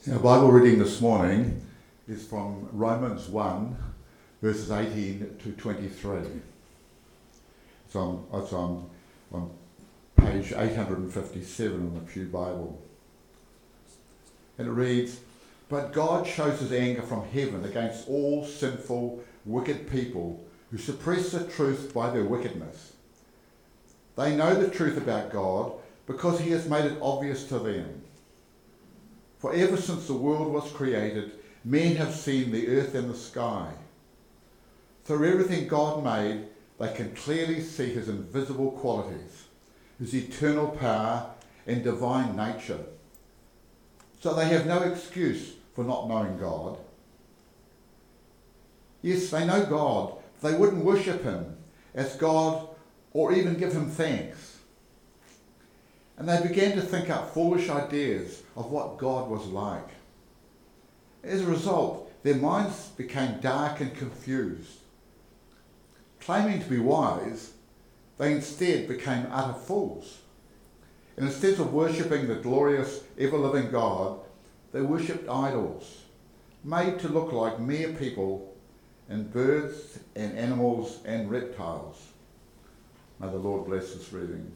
Our Bible reading this morning is from Romans 1, verses 18 to 23. It's on page 857 in the Pew Bible. And it reads, "But God shows his anger from heaven against all sinful, wicked people who suppress the truth by their wickedness. They know the truth about God because he has made it obvious to them. For ever since the world was created, men have seen the earth and the sky. Through everything God made, they can clearly see his invisible qualities, his eternal power and divine nature. So they have no excuse for not knowing God. Yes, they know God. They wouldn't worship him as God or even give him thanks. And they began to think up foolish ideas of what God was like. As a result, their minds became dark and confused. Claiming to be wise, they instead became utter fools. And instead of worshipping the glorious, ever-living God, they worshipped idols, made to look like mere people, and birds and animals and reptiles." May the Lord bless this reading.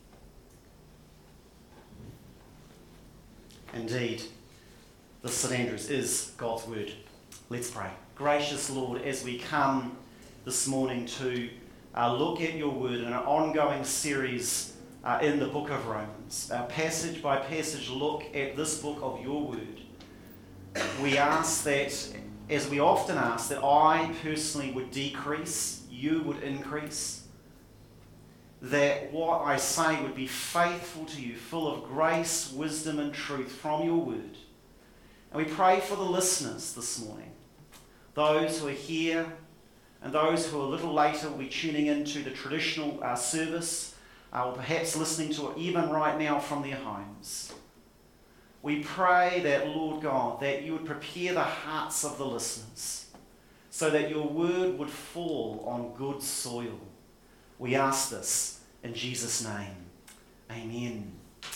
Indeed, this St Andrews is God's word. Let's pray. Gracious Lord, as we come this morning to look at your word in an ongoing series in the book of Romans, passage by passage look at this book of your word, we ask that, as we often ask, that I personally would decrease, you would increase, that what I say would be faithful to you, full of grace, wisdom and truth from your word. And we pray for the listeners this morning, those who are here and those who a little later will be tuning into the traditional service, or perhaps listening to it even right now from their homes. We pray that, Lord God, that you would prepare the hearts of the listeners so that your word would fall on good soil. We ask this in Jesus' name. Amen.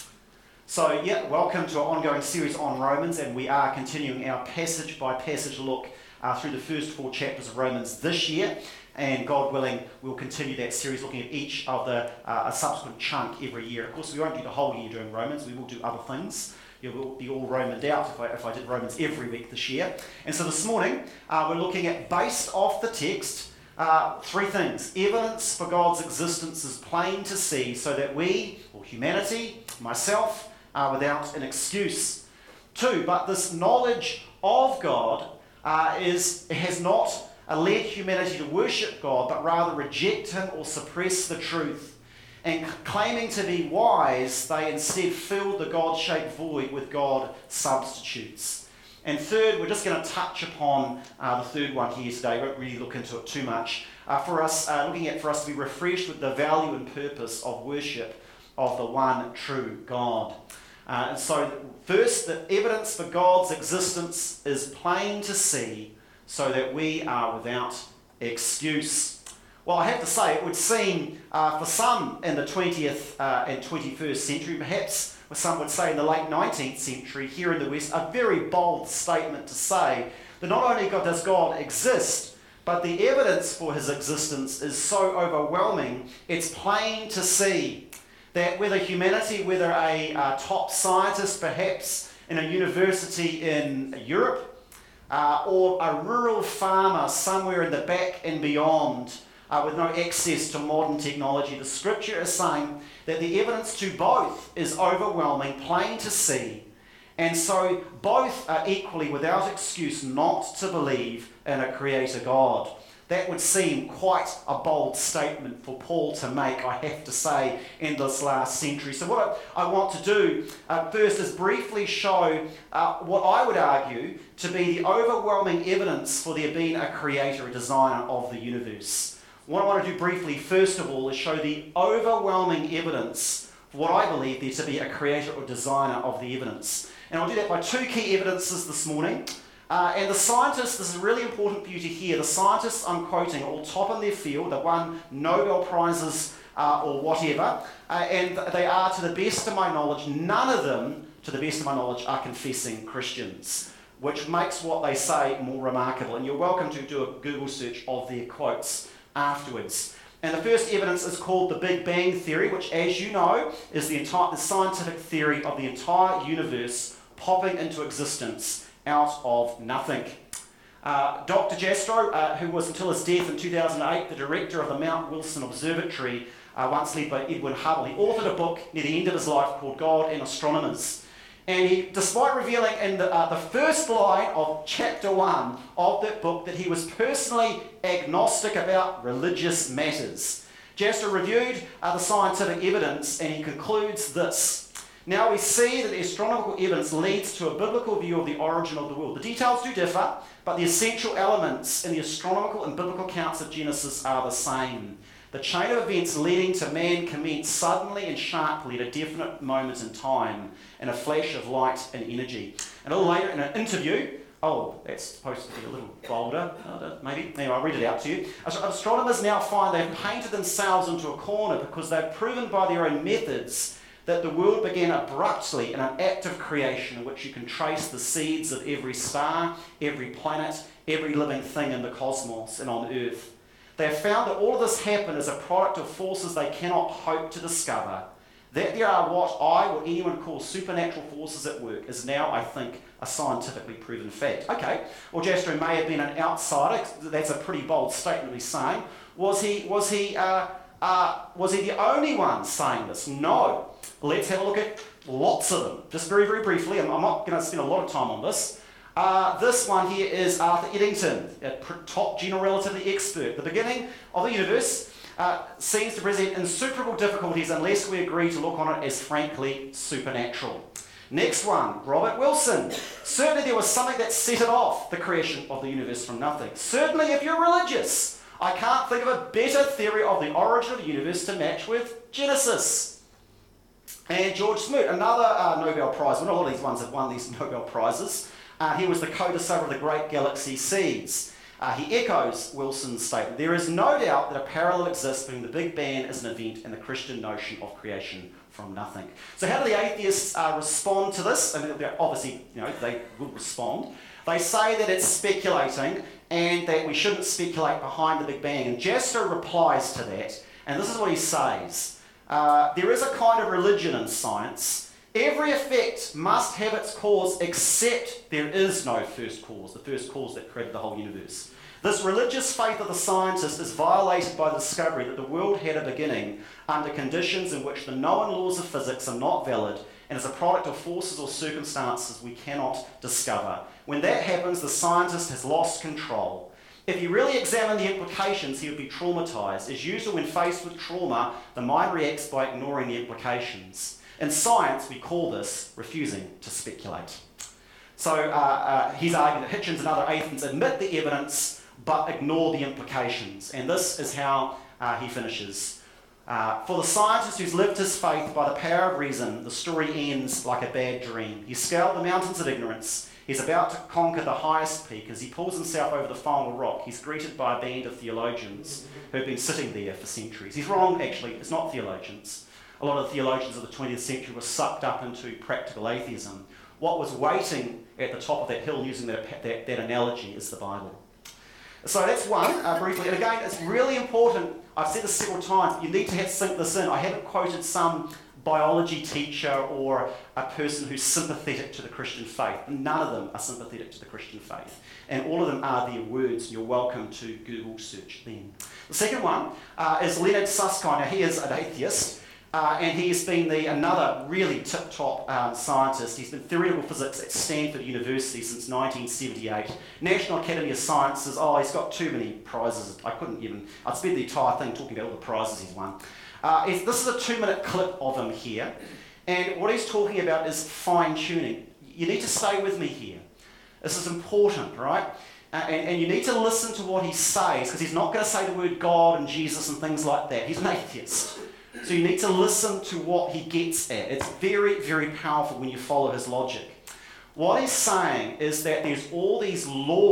So, welcome to our ongoing series on Romans, and we are continuing our passage-by-passage look through the first 4 chapters of Romans this year, and God willing, we'll continue that series looking at each of the a subsequent chunk every year. Of course, we won't do the whole year doing Romans, we will do other things. You will be all Romaned out if I did Romans every week this year. And so this morning, we're looking at, based off the text, 3 things. Evidence for God's existence is plain to see, so that we, or humanity, myself, are without an excuse. 2, but this knowledge of God has not led humanity to worship God, but rather reject him or suppress the truth. And claiming to be wise, they instead filled the God-shaped void with God substitutes. And 3rd, we're just going to touch upon the 3rd one here today. We won't really look into it too much. For us to be refreshed with the value and purpose of worship of the one true God. And so, first, the evidence for God's existence is plain to see, so that we are without excuse. Well, I have to say, it would seem for some in the 20th and 21st century, perhaps some would say in the late 19th century here in the West, a very bold statement to say that not only does God exist, but the evidence for his existence is so overwhelming, it's plain to see that whether a top scientist perhaps in a university in Europe, or a rural farmer somewhere in the back and beyond, with no access to modern technology, the scripture is saying that the evidence to both is overwhelming, plain to see, and so both are equally without excuse not to believe in a creator God. That would seem quite a bold statement for Paul to make, I have to say, in this last century. So what I want to do first is briefly show what I would argue to be the overwhelming evidence for there being a creator, a designer of the universe. What I want to do briefly, first of all, is show the overwhelming evidence for what I believe there to be a creator or designer of the evidence. And I'll do that by 2 key evidences this morning. And the scientists, this is really important for you to hear, the scientists I'm quoting are all top in their field, they won Nobel Prizes or whatever, and they are, to the best of my knowledge, none of them to the best of my knowledge, are confessing Christians, which makes what they say more remarkable. And you're welcome to do a Google search of their quotes afterwards. And the first evidence is called the Big Bang Theory, which, as you know, is the scientific theory of the entire universe popping into existence out of nothing. Dr. Jastrow, who was until his death in 2008 the director of the Mount Wilson Observatory, once led by Edwin Hubble, he authored a book near the end of his life called God and Astronomers. And he, despite revealing in the first line of chapter 1 of that book that he was personally agnostic about religious matters, Jastrow reviewed the scientific evidence and he concludes this. Now we see that the astronomical evidence leads to a biblical view of the origin of the world. The details do differ, but the essential elements in the astronomical and biblical accounts of Genesis are the same. The chain of events leading to man commenced suddenly and sharply at a definite moment in time, in a flash of light and energy. And a little later in an interview, that's supposed to be a little bolder, maybe. Anyway, I'll read it out to you. Astronomers now find they've painted themselves into a corner because they've proven by their own methods that the world began abruptly in an act of creation in which you can trace the seeds of every star, every planet, every living thing in the cosmos and on Earth. They have found that all of this happened as a product of forces they cannot hope to discover. That there are what I or anyone calls supernatural forces at work is now, I think, a scientifically proven fact. Okay, well, Jastrow may have been an outsider. That's a pretty bold statement he's saying. Was he the only one saying this? No. Let's have a look at lots of them. Just very, very briefly, I'm not going to spend a lot of time on this. This one here is Arthur Eddington, a top general relativity expert. The beginning of the universe seems to present insuperable difficulties unless we agree to look on it as frankly supernatural. Next one, Robert Wilson. Certainly there was something that set it off, the creation of the universe from nothing. Certainly if you're religious, I can't think of a better theory of the origin of the universe to match with Genesis. And George Smoot, another Nobel Prize winner. A lot of these ones have won these Nobel Prizes. He was the co-discoverer of the great galaxy seeds. He echoes Wilson's statement. There is no doubt that a parallel exists between the Big Bang as an event and the Christian notion of creation from nothing. So how do the atheists respond to this? I mean, obviously, they would respond. They say that it's speculating and that we shouldn't speculate behind the Big Bang. And Jastrow replies to that, and this is what he says. There is a kind of religion in science. Every effect must have its cause except there is no first cause, the first cause that created the whole universe. This religious faith of the scientist is violated by the discovery that the world had a beginning under conditions in which the known laws of physics are not valid and is a product of forces or circumstances we cannot discover. When that happens, the scientist has lost control. If he really examined the implications, he would be traumatized. As usual, when faced with trauma, the mind reacts by ignoring the implications. In science, we call this refusing to speculate. So he's arguing that Hitchens and other atheists admit the evidence but ignore the implications. And this is how he finishes. For the scientist who's lived his faith by the power of reason, the story ends like a bad dream. He scaled the mountains of ignorance. He's about to conquer the highest peak. As he pulls himself over the final rock, he's greeted by a band of theologians who've been sitting there for centuries. He's wrong, actually. It's not theologians. A lot of the theologians of the 20th century were sucked up into practical atheism. What was waiting at the top of that hill, using that analogy, is the Bible. So that's one, briefly. And again, it's really important. I've said this several times. You need to sink this in. I haven't quoted some biology teacher or a person who's sympathetic to the Christian faith. None of them are sympathetic to the Christian faith. And all of them are their words. You're welcome to Google search them. The second one is Leonard Susskind. Now, he is an atheist. And he's been another really tip-top scientist. He's been theoretical physics at Stanford University since 1978. National Academy of Sciences. He's got too many prizes. I'd spend the entire thing talking about all the prizes he's won. This is a 2-minute clip of him here. And what he's talking about is fine-tuning. You need to stay with me here. This is important, right? And you need to listen to what he says, because he's not going to say the word God and Jesus and things like that. He's an atheist. So you need to listen to what he gets at. It's very, very powerful when you follow his logic. What he's saying is that there's all these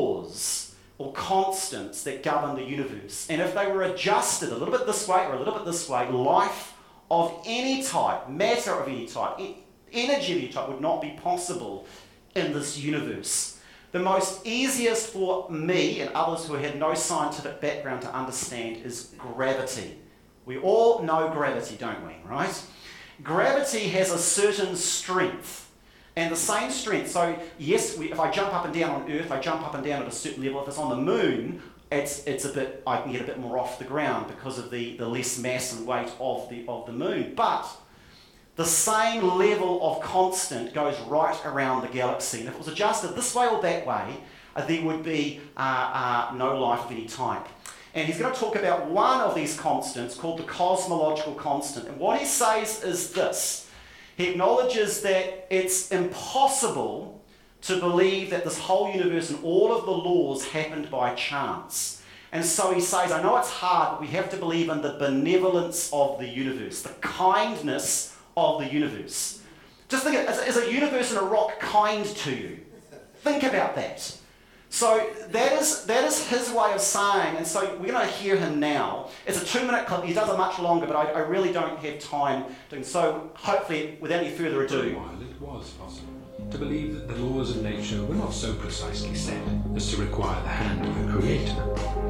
laws or constants that govern the universe. And if they were adjusted a little bit this way or a little bit this way, life of any type, matter of any type, energy of Newton would not be possible in this universe. The most easiest for me and others who had no scientific background to understand is gravity. We all know gravity, don't we, right? Gravity has a certain strength, and the same strength. So yes, if I jump up and down on Earth, I jump up and down at a certain level. If it's on the moon, it's a bit, I can get a bit more off the ground because of the less mass and weight of the moon. But the same level of constant goes right around the galaxy. And if it was adjusted this way or that way, there would be no life of any type. And he's going to talk about one of these constants called the cosmological constant. And what he says is this. He acknowledges that it's impossible to believe that this whole universe and all of the laws happened by chance. And so he says, I know it's hard, but we have to believe in the benevolence of the universe, the kindness of the universe. Just think, is a universe and a rock kind to you? Think about that. So that is his way of saying, and so we're going to hear him now. It's a 2-minute clip. He does it much longer, but I really don't have time doing so. Hopefully, without any further ado. While it was possible to believe that the laws of nature were not so precisely set as to require the hand of the Creator.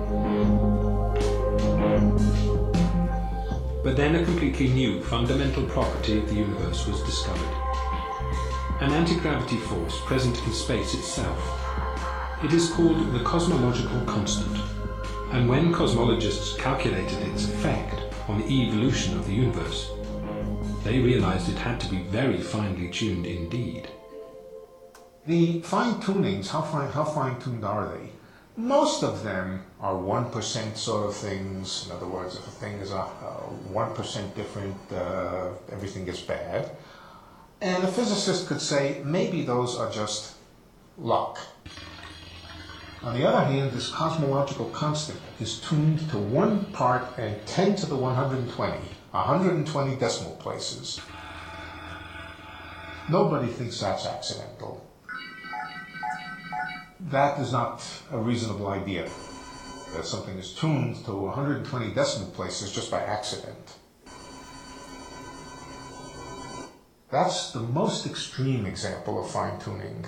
But then a completely new fundamental property of the universe was discovered. An anti-gravity force present in space itself. It is called the cosmological constant, and when cosmologists calculated its effect on the evolution of the universe, they realized it had to be very finely tuned indeed. The fine-tunings, how fine-tuned are they? Most of them are 1% sort of things. In other words, if a thing is 1% different, everything gets bad. And a physicist could say, maybe those are just luck. On the other hand, this cosmological constant is tuned to 1 part and 10 to the 120, 120 decimal places. Nobody thinks that's accidental. That is not a reasonable idea, that something is tuned to 120 decimal places just by accident. That's the most extreme example of fine-tuning.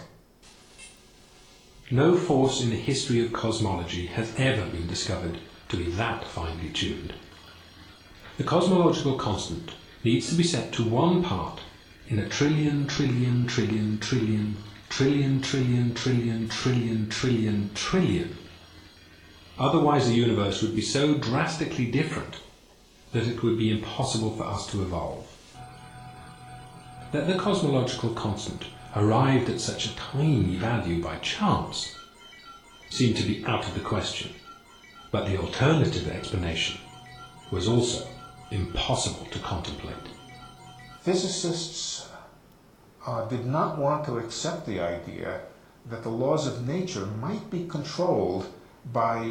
No force in the history of cosmology has ever been discovered to be that finely tuned. The cosmological constant needs to be set to 1 part in a trillion, trillion, trillion, trillion, trillion, trillion, trillion, trillion, trillion, trillion. Otherwise the universe would be so drastically different that it would be impossible for us to evolve. That the cosmological constant arrived at such a tiny value by chance seemed to be out of the question, but the alternative explanation was also impossible to contemplate. Physicists did not want to accept the idea that the laws of nature might be controlled by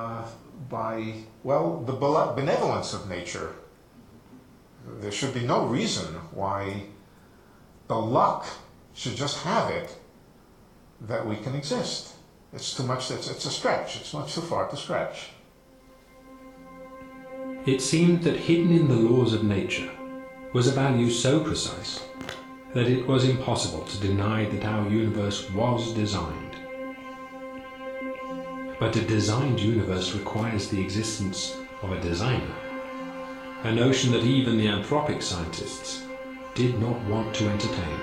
the benevolence of nature. There should be no reason why the luck should just have it that we can exist. It's too much, it's a stretch, it's much too far to stretch. It seemed that hidden in the laws of nature was a value so precise that it was impossible to deny that our universe was designed. But a designed universe requires the existence of a designer, a notion that even the anthropic scientists did not want to entertain.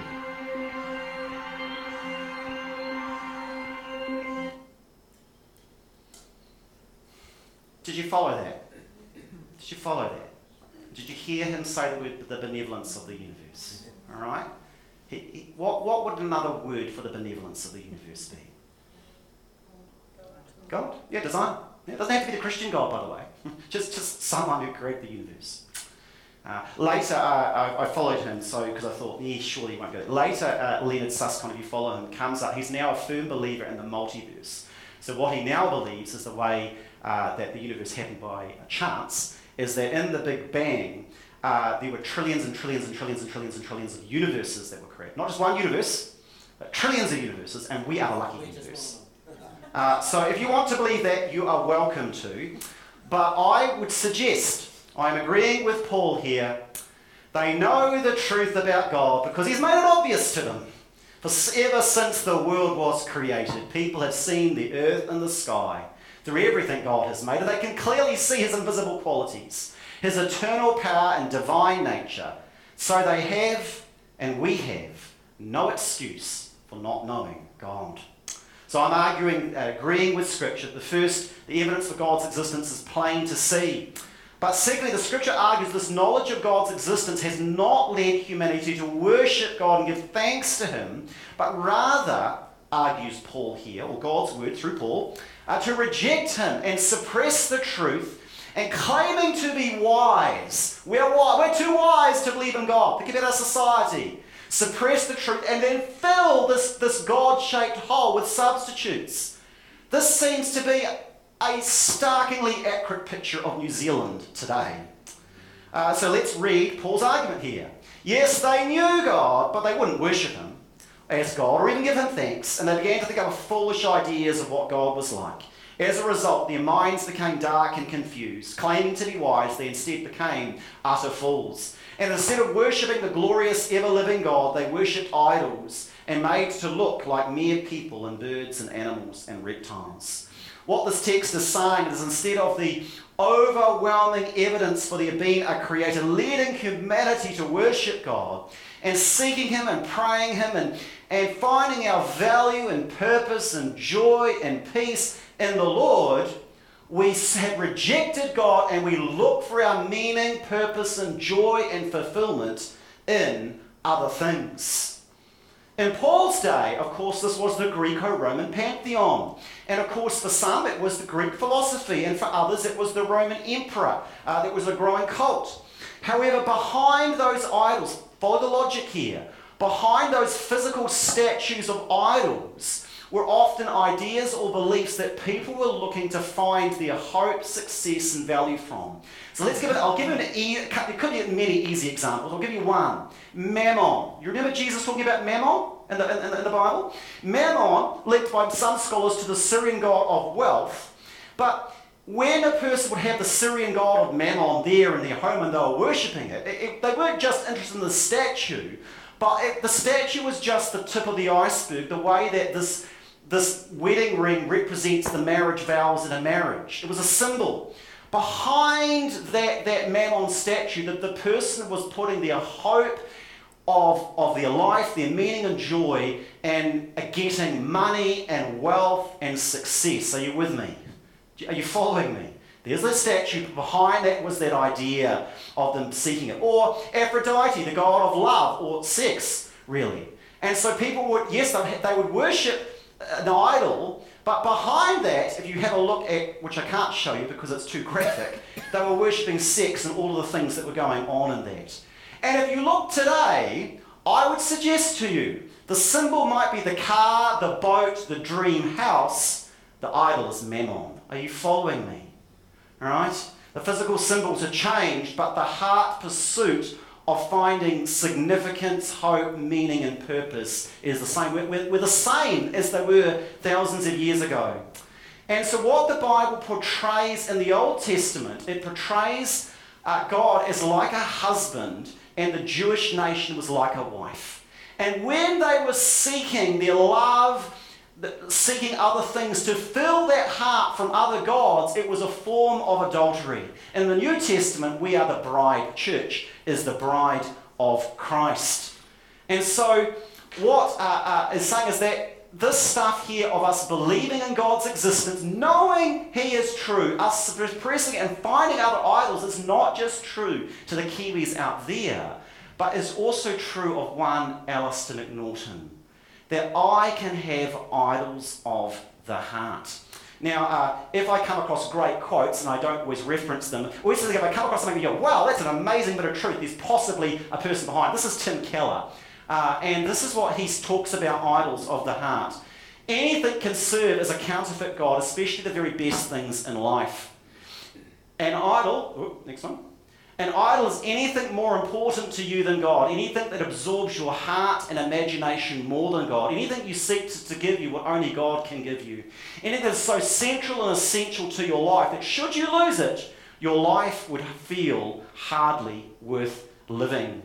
Did you follow that? Did you follow that? Did you hear him say the benevolence of the universe? All right? What would another word for the benevolence of the universe be? God? Yeah, design. Yeah, it doesn't have to be the Christian God, by the way. just someone who created the universe. Later, I followed him, because I thought, surely he won't go there. Later, Leonard Susskind, if you follow him, comes up. He's now a firm believer in the multiverse. So what he now believes is the way that the universe happened by chance is that in the Big Bang, there were trillions and trillions and trillions and trillions and trillions of universes that were created. Not just one universe, but trillions of universes, and we are the lucky universe. So if you want to believe that, you are welcome to. But I would suggest, I'm agreeing with Paul here, They know the truth about God because he's made it obvious to them. For ever since the world was created, people have seen the earth and the sky through everything God has made, and they can clearly see his invisible qualities, his eternal power and divine nature. So they have, and we have, no excuse for not knowing God. So I'm agreeing with Scripture. The evidence for God's existence is plain to see. But secondly, the Scripture argues this knowledge of God's existence has not led humanity to worship God and give thanks to him, but rather, argues Paul here, or God's word through Paul, to reject him and suppress the truth and claiming to be wise. We're too wise to believe in God. Think about our society. Suppress the truth and then fill this God-shaped hole with substitutes. This seems to be a starkly accurate picture of New Zealand today. So let's read Paul's argument here. Yes, they knew God, but they wouldn't worship him as God or even give him thanks, and they began to think up foolish ideas of what God was like. As a result, their minds became dark and confused. Claiming to be wise, they instead became utter fools. And instead of worshipping the glorious, ever-living God, they worshipped idols and made to look like mere people and birds and animals and reptiles. What this text is saying is instead of the overwhelming evidence for there being a creator leading humanity to worship God and seeking him and praying him and finding our value and purpose and joy and peace in the Lord, we have rejected God and we look for our meaning, purpose and joy and fulfillment in other things. In Paul's day, of course, this was the Greco-Roman pantheon. And of course, for some, it was the Greek philosophy. And for others, it was the Roman emperor. That was a growing cult. However, behind those idols, follow the logic here, behind those physical statues of idols were often ideas or beliefs that people were looking to find their hope, success, and value from. So I'll give you there could be many easy examples. I'll give you one. Mammon. You remember Jesus talking about Mammon in the Bible? Mammon, linked by some scholars to the Syrian god of wealth. But when a person would have the Syrian god of Mammon there in their home and they were worshipping it, they weren't just interested in the statue, but the statue was just the tip of the iceberg, the way that this wedding ring represents the marriage vows in a marriage. It was a symbol. Behind that Mammon statue, that the person was putting their hope of their life, their meaning and joy, and getting money and wealth and success. Are you with me? Are you following me? There's the statue, but behind that was that idea of them seeking it. Or Aphrodite, the god of love, or sex, really. And so people would, yes, they would worship an idol, but behind that, if you have a look at, which I can't show you because it's too graphic, they were worshipping sex and all of the things that were going on in that. And if you look today, I would suggest to you, the symbol might be the car, the boat, the dream house. The idol is Mammon. Are you following me? All right? The physical symbols have changed, but the heart pursuit of finding significance, hope, meaning, and purpose is the same. We're the same as they were thousands of years ago. And so what the Bible portrays in the Old Testament, it portrays God as like a husband and the Jewish nation was like a wife. And when they were seeking their love, seeking other things to fill that heart from other gods, it was a form of adultery. In the New Testament, we are the bride. Church is the bride of Christ. And so what is saying is that this stuff here of us believing in God's existence, knowing he is true, us suppressing and finding other idols is not just true to the Kiwis out there, but is also true of one Alistair McNaughton. That I can have idols of the heart. Now, if I come across great quotes, and I don't always reference them, or if I come across something and you go, wow, that's an amazing bit of truth, there's possibly a person behind. This is Tim Keller, and this is what he talks about idols of the heart. Anything can serve as a counterfeit God, especially the very best things in life. An idol, next one. An idol is anything more important to you than God, anything that absorbs your heart and imagination more than God, anything you seek to give you what only God can give you, anything that's so central and essential to your life that should you lose it, your life would feel hardly worth living.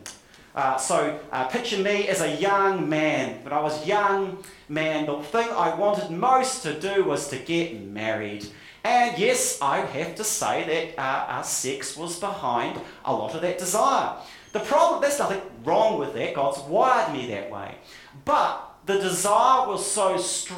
Picture me as a young man. When I was young man, the thing I wanted most to do was to get married. And yes, I have to say that sex was behind a lot of that desire. The problem, there's nothing wrong with that. God's wired me that way. But the desire was so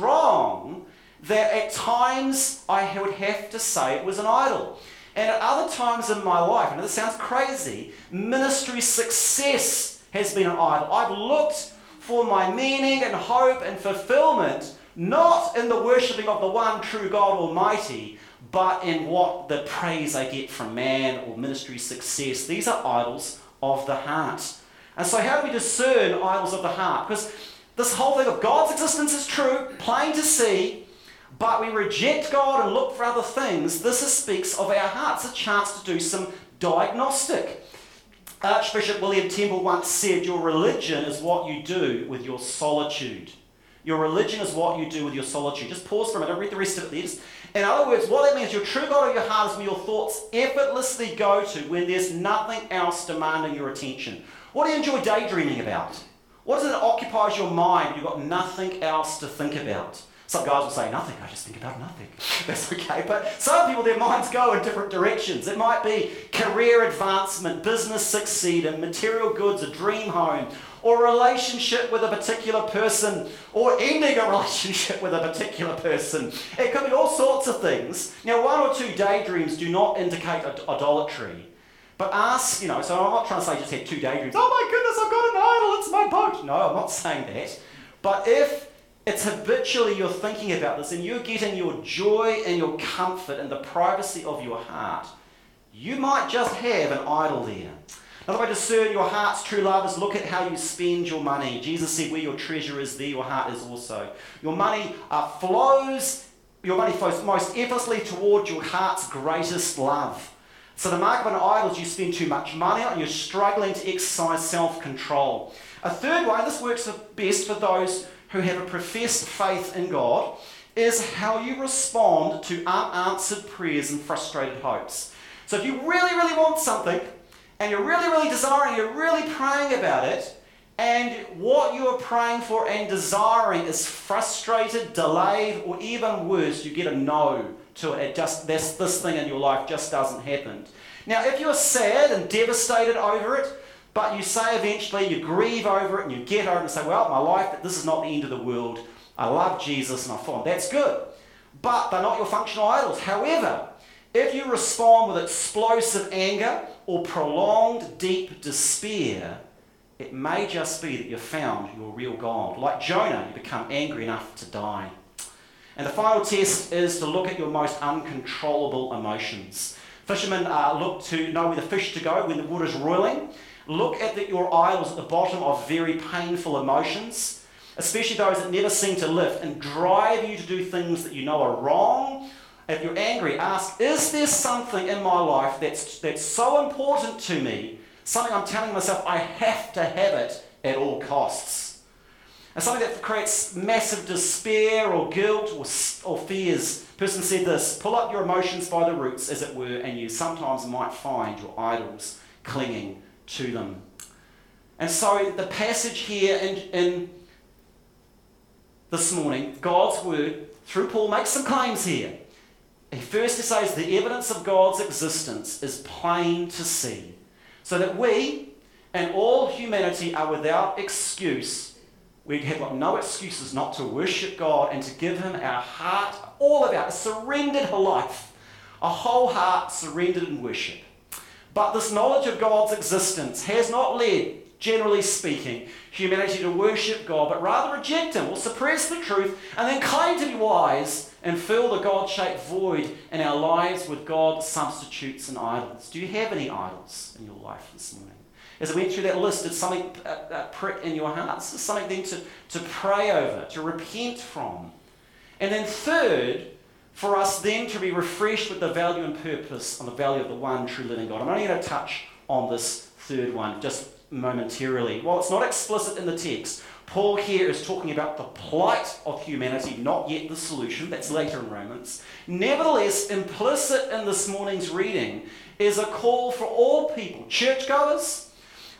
strong that at times I would have to say it was an idol. And at other times in my life, and this sounds crazy, ministry success has been an idol. I've looked for my meaning and hope and fulfillment not in the worshipping of the one true God Almighty, but in what the praise I get from man or ministry success. These are idols of the heart. And so how do we discern idols of the heart? Because this whole thing of God's existence is true, plain to see, but we reject God and look for other things. This speaks of our hearts, a chance to do some diagnostic. Archbishop William Temple once said, your religion is what you do with your solitude. Your religion is what you do with your solitude. Just pause for a minute, read the rest of it there. In other words, what that means, your true God of your heart is where your thoughts effortlessly go to when there's nothing else demanding your attention. What do you enjoy daydreaming about? What is it that occupies your mind when you've got nothing else to think about? Some guys will say, nothing, I just think about nothing. That's okay, but some people, their minds go in different directions. It might be career advancement, business succeeding, material goods, a dream home, or a relationship with a particular person, or ending a relationship with a particular person. It could be all sorts of things. Now, one or two daydreams do not indicate idolatry. But ask, so I'm not trying to say just have two daydreams. Oh my goodness, I've got an idol, it's my boat. No, I'm not saying that. But if it's habitually you're thinking about this and you're getting your joy and your comfort in the privacy of your heart, you might just have an idol there. Another way to discern your heart's true love is look at how you spend your money. Jesus said, where your treasure is, there your heart is also. Your money flows most effortlessly toward your heart's greatest love. So the mark of an idol is you spend too much money on it and you're struggling to exercise self-control. A third way, this works best for those who have a professed faith in God, is how you respond to unanswered prayers and frustrated hopes. So if you really, really want something, and you're really, really desiring, you're really praying about it, and what you are praying for and desiring is frustrated, delayed, or even worse, you get a no to it. This thing in your life just doesn't happen. Now, if you're sad and devastated over it, but you say eventually, you grieve over it and you get over it and say, well, my life, this is not the end of the world. I love Jesus and I follow him. That's good. But they're not your functional idols. However, if you respond with explosive anger or prolonged deep despair, it may just be that you've found your real God. Like Jonah, you become angry enough to die. And the final test is to look at your most uncontrollable emotions. Fishermen look to know where the fish to go when the water's roiling. Look at your idols at the bottom of very painful emotions, especially those that never seem to lift and drive you to do things that you know are wrong. If you're angry, ask, is there something in my life that's so important to me, something I'm telling myself I have to have it at all costs? And something that creates massive despair or guilt or fears. The person said this, pull up your emotions by the roots, as it were, and you sometimes might find your idols clinging to them. And so the passage here in this morning, God's word, through Paul, makes some claims here. He first says the evidence of God's existence is plain to see, so that we and all humanity are without excuse. We have got no excuses not to worship God and to give him our heart, all of our surrendered life, a whole heart surrendered in worship. But this knowledge of God's existence has not led, generally speaking, humanity to worship God, but rather reject him or suppress the truth and then claim to be wise and fill the God-shaped void in our lives with God substitutes and idols. Do you have any idols in your life this morning? As I went through that list, did something prick in your heart? This is something then to pray over, to repent from. And then third, for us then to be refreshed with the value and purpose on the value of the one true living God. I'm only going to touch on this third one just momentarily. While it's not explicit in the text, Paul here is talking about the plight of humanity, not yet the solution. That's later in Romans. Nevertheless, implicit in this morning's reading is a call for all people, churchgoers,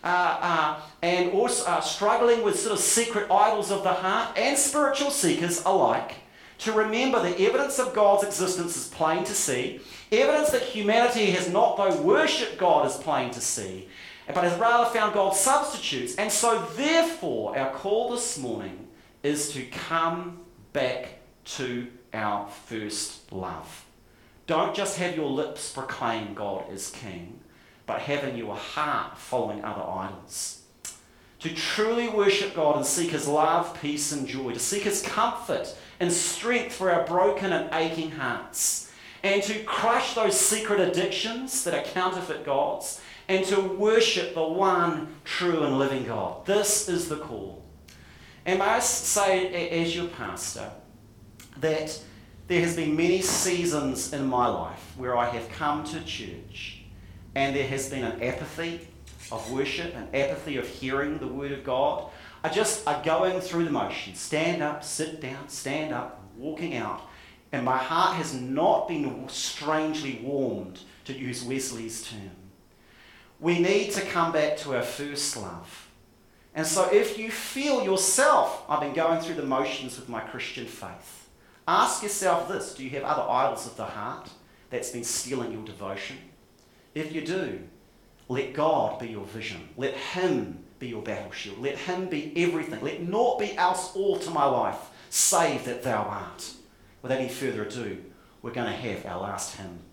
and also struggling with sort of secret idols of the heart, and spiritual seekers alike, to remember the evidence of God's existence is plain to see. Evidence that humanity has not, though, worshipped God is plain to see, but has rather found God's substitutes. And so, therefore, our call this morning is to come back to our first love. Don't just have your lips proclaim God is King, but have in your heart following other idols. To truly worship God and seek His love, peace, and joy, to seek His comfort and strength for our broken and aching hearts, and to crush those secret addictions that are counterfeit gods, and to worship the one true and living God. This is the call. And may I say, as your pastor, that there has been many seasons in my life where I have come to church and there has been an apathy of worship, an apathy of hearing the word of God. I just are going through the motions, stand up, sit down, stand up, walking out, and my heart has not been strangely warmed, to use Wesley's term. We need to come back to our first love. And so if you feel yourself, I've been going through the motions with my Christian faith, ask yourself this: do you have other idols of the heart that's been stealing your devotion? If you do, let God be your vision. Let Him be your battle shield. Let Him be everything. Let naught be else all to my life, save that Thou art. Without any further ado, we're going to have our last hymn.